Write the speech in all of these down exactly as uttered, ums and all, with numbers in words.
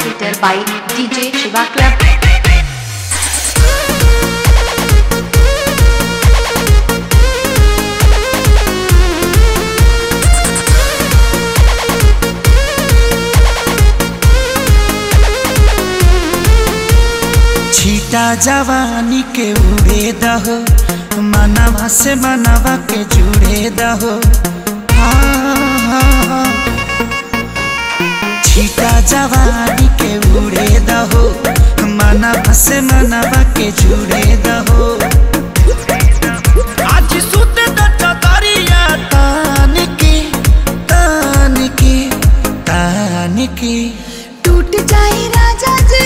Filter by D J Shiva Club. छीटा जवानी के उड़े दहो, मनवा से मनवा के जुड़े दहो। छीटा जवानी के उड़े दहो, मनवा से मनवा के जुड़े दहो। आज सुत दरिया तान के तान के तान के टूट जाए राजा जी,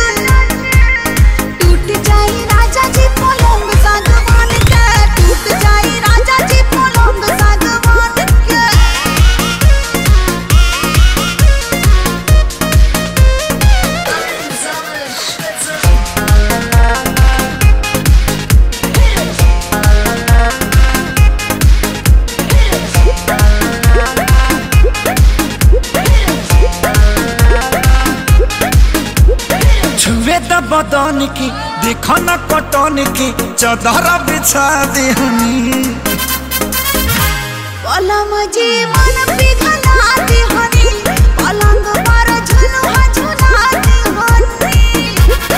टूट जाए राजा जी पलंग सागवान के, टूट जाए राजा जी पलंग सागवान के। छुए द बदन की देखो न कटन की, चदर बिछा देहनी। पलम जी मन पिघला देहनी, पलंग पर झुलुआ झुला देहनी।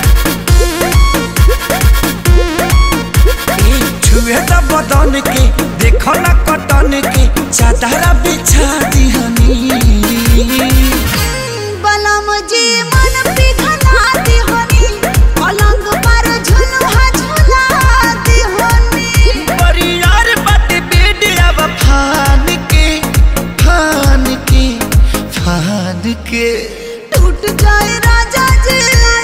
छुए द बदन की देखो न कटन की, चदर बिछा देहनी। पलम जी मन पिघला देहनी, पलंग पर झुलुआ झुला देहनी। परियार बट बेड अब फान के फान के फान के टूट जाए राजा जी,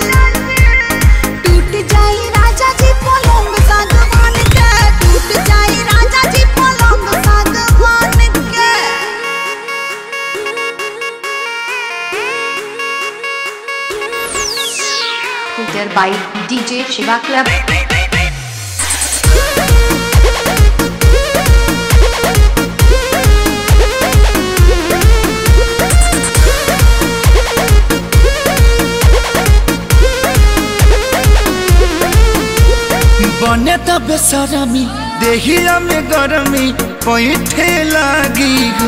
टूट जाए राजा जी पलंग सागवान के, टूट जाए राजा जी पलंग सागवान के। Filter by D J Shiva Club. बने त बेसरमी देहिया में गरमी पैठे लागी हो।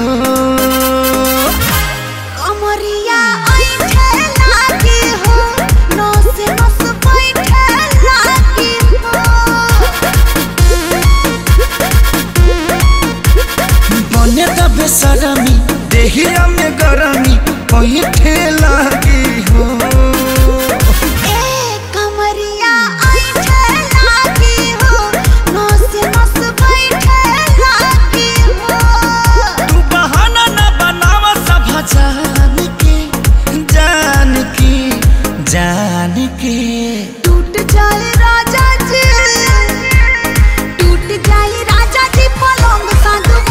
कमरिया ऐठे लागी हो, नस नस बैठे लागी हो। बने त बेसरमी देहिया में गरमी पैठे लागी हो। ए कमरिया ऐठे लागी हो, नस नस बैठे लागी हो। तू बहाना न बनावा सब जान के जान के जान के टूट जाए राजा जी, टूट जाए राजा जी पलंग सागवान